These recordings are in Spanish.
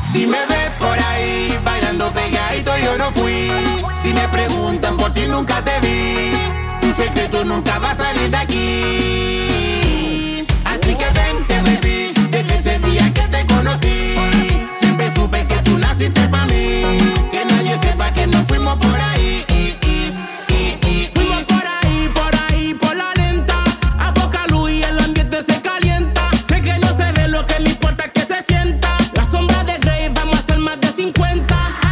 Si me ves por ahí bailando pegadito, yo no fui. Si me preguntan por ti, nunca te vi. Tu secreto nunca va a salir de aquí. Así que vente, baby, desde ese día que te conocí. Siempre supe que tú naciste pa' mí. Que nadie sepa que nos fuimos por ahí. Fuimos por ahí, por la lenta. A poca luz y el ambiente se calienta. Sé que no se ve, lo que me importa es que se sienta. La sombra de Grey, vamos a hacer más de 50.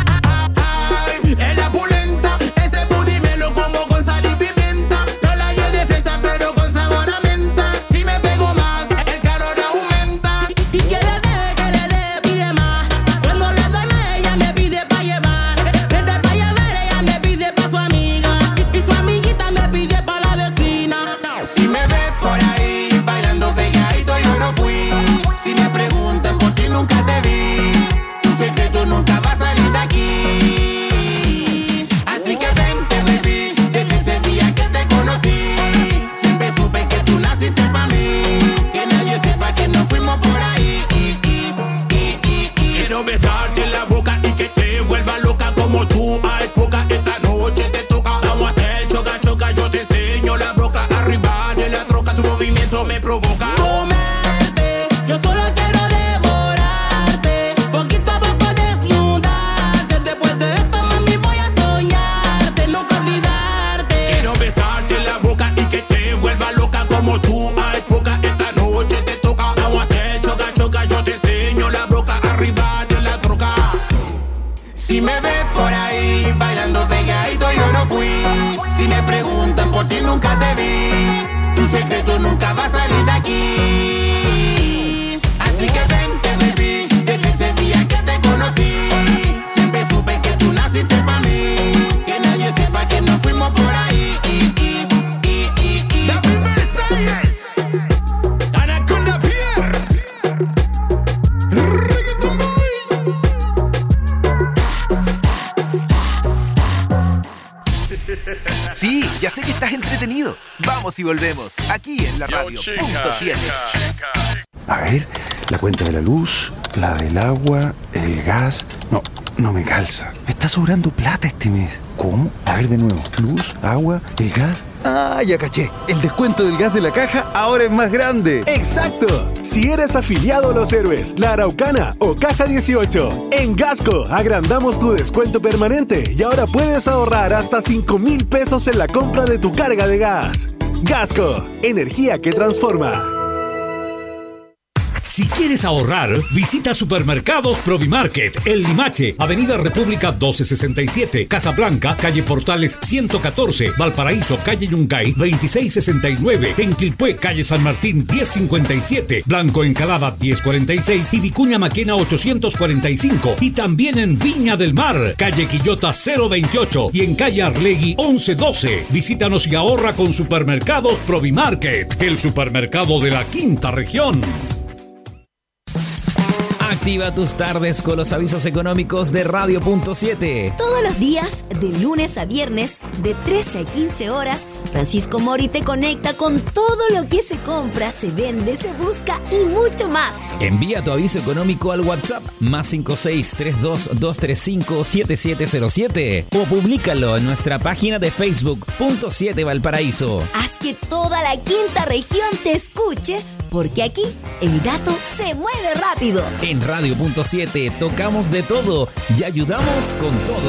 Ay, en la pulenta, ese booty me lo como con sal y pimienta. No la llevo de fresa, pero con sabor a menta. Si me pego más, el calor aumenta. Y que le dé, pide más. Cuando le doy más, ella me pide pa' llevar. Desde pa' llevar, ella me pide pa' su amiga. Y su amiguita me pide pa' la vecina. Si me ves por ahí bailando pegadito, yo no fui. Si me preguntan por ti, nunca te vi. Tu secreto nunca va a salir de aquí. Así que vente, baby, desde ese día que te conocí. Siempre supe que tú naciste pa' mí. Que nadie sepa que nos fuimos por ahí. Quiero besarte en la boca y que te vuelva loca como tú. Hay poca, esta noche te toca. Vamos a hacer choca, choca, yo te enseño la broca. Arriba de la troca, tu movimiento me provoca. Comerte, yo solo quiero devorarte. Poquito a poco desnudarte. Después de esto, mami, voy a soñarte, nunca olvidarte. Quiero besarte en la boca y que te vuelva loca como tú. Hay poca, esta noche te toca. Vamos a hacer choca, choca, yo te enseño la broca. Arriba de la troca. Si me ves por ahí bailando pegadito, yo no fui. Si me preguntan por ti, nunca te vi. Tu secreto nunca va a salir de aquí. Así que vente, baby, desde ese día que te conocí. Siempre supe que tú naciste pa' mí. Que nadie sepa que nos fuimos por ahí. David Versalles, Anaconda Pierre, Reggaeton Boys. Sí, ya sé que estás entretenido. Vamos y volvemos, aquí en la radio. Punto 7. A ver, la cuenta de la luz, la del agua, el gas. No me calza. Me está sobrando plata este mes. ¿Cómo? A ver de nuevo. Luz, agua, el gas. Ah, ya caché. El descuento del gas de la caja ahora es más grande. ¡Exacto! Si eres afiliado a Los Héroes, La Araucana o Caja 18, en Gasco agrandamos tu descuento permanente y ahora puedes ahorrar hasta 5,000 pesos en la compra de tu carga de gas. Gasco, energía que transforma. Si quieres ahorrar, visita Supermercados Provimarket, El Limache, Avenida República 1267, Casablanca, Calle Portales 114, Valparaíso, Calle Yungay 2669, en Quilpué, Calle San Martín 1057, Blanco Encalada 1046 y Vicuña Maquena 845. Y también en Viña del Mar, Calle Quillota 028 y en Calle Arlegui 1112. Visítanos y ahorra con Supermercados Provimarket, el supermercado de la quinta región. Activa tus tardes con los avisos económicos de Radio Punto 7. Todos los días, de lunes a viernes, de 13 a 15 horas, Francisco Mori te conecta con todo lo que se compra, se vende, se busca y mucho más. Envía tu aviso económico al WhatsApp +56322357707 o públicalo en nuestra página de Facebook Punto 7 Valparaíso. Haz que toda la quinta región te escuche, porque aquí el dato se mueve rápido. En Radio Punto 7 tocamos de todo y ayudamos con todo.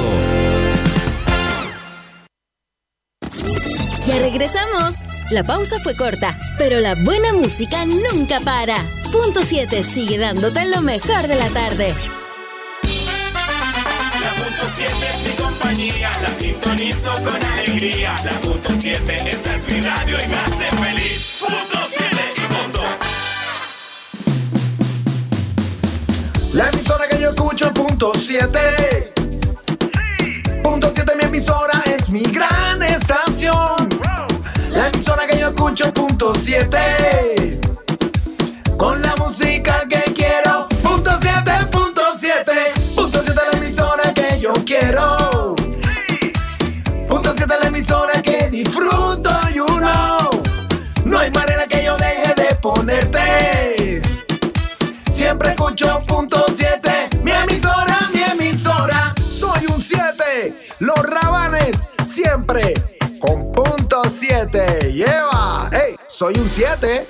Ya regresamos. La pausa fue corta, pero la buena música nunca para. Punto 7 sigue dándote lo mejor de la tarde. La Punto 7 es mi compañía, la sintonizo con alegría. La Punto 7, esa es mi radio y me hace feliz. Punto 7 y punto. La emisora que yo escucho, Punto 7. Punto 7, mi emisora, es mi gran estación. La emisora que yo escucho, Punto 7. Con la música que quiero, Punto 7, Punto 7. Punto 7, la emisora que yo quiero. Punto 7, la emisora que disfruto, you know. No hay manera que yo deje de ponerte. Siempre escucho Punto 7, Mi emisora, soy un 7. Los Rabanes, siempre con punto 7. Lleva, hey, soy un 7.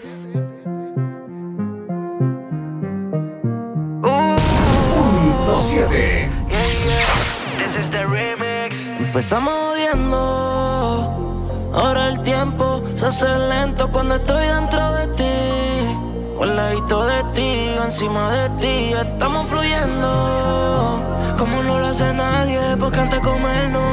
Punto 7. This is the remix. Empezamos odiando, ahora el tiempo se hace lento cuando estoy dentro de ti. Al ladito de ti, encima de ti, estamos fluyendo como no lo hace nadie, porque antes comernos